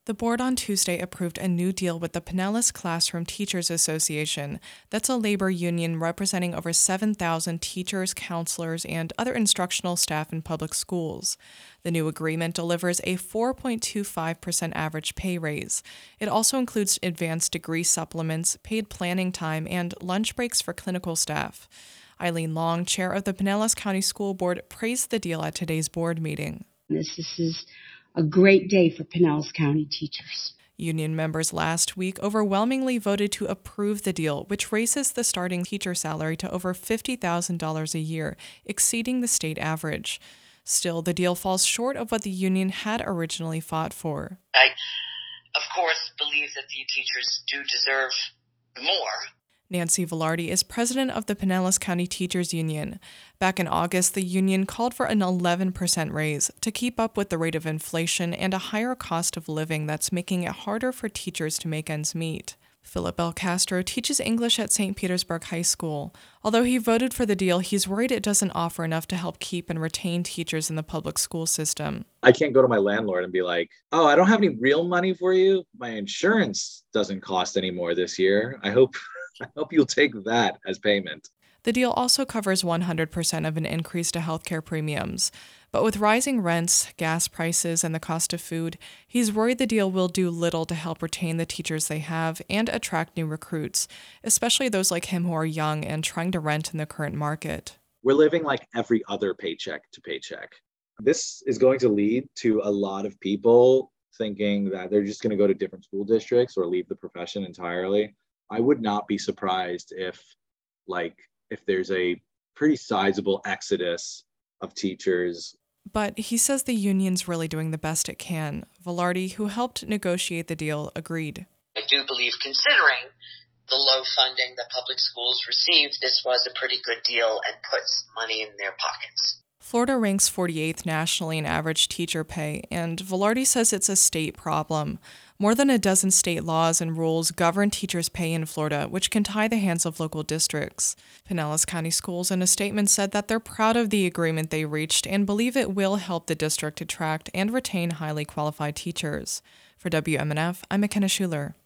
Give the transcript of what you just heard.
The board on Tuesday approved a new deal with the Pinellas Classroom Teachers Association. That's a labor union representing over 7,000 teachers, counselors, and other instructional staff in public schools. The new agreement delivers a 4.25% average pay raise. It also includes advanced degree supplements, paid planning time, and lunch breaks for clinical staff. Eileen Long, chair of the Pinellas County School Board, praised the deal at today's board meeting. This is a great day for Pinellas County teachers. Union members last week overwhelmingly voted to approve the deal, which raises the starting teacher salary to over $50,000 a year, exceeding the state average. Still, the deal falls short of what the union had originally fought for. I, of course, believe that the teachers do deserve more. Nancy Velarde is president of the Pinellas County Teachers Union. Back in August, the union called for an 11% raise to keep up with the rate of inflation and a higher cost of living that's making it harder for teachers to make ends meet. Philip L. Castro teaches English at St. Petersburg High School. Although he voted for the deal, he's worried it doesn't offer enough to help keep and retain teachers in the public school system. I can't go to my landlord and be like, oh, I don't have any real money for you. My insurance doesn't cost any more this year. I hope you'll take that as payment. The deal also covers 100% of an increase to healthcare premiums. But with rising rents, gas prices, and the cost of food, he's worried the deal will do little to help retain the teachers they have and attract new recruits, especially those like him who are young and trying to rent in the current market. We're living like every other paycheck to paycheck. This is going to lead to a lot of people thinking that they're just going to go to different school districts or leave the profession entirely. I would not be surprised if there's a pretty sizable exodus of teachers. But he says the union's really doing the best it can. Velarde, who helped negotiate the deal, agreed. I do believe, considering the low funding that public schools received, this was a pretty good deal and puts money in their pockets. Florida ranks 48th nationally in average teacher pay, and Velarde says it's a state problem. More than a dozen state laws and rules govern teachers' pay in Florida, which can tie the hands of local districts. Pinellas County Schools, in a statement, said that they're proud of the agreement they reached and believe it will help the district attract and retain highly qualified teachers. For WMNF, I'm McKenna Schuler.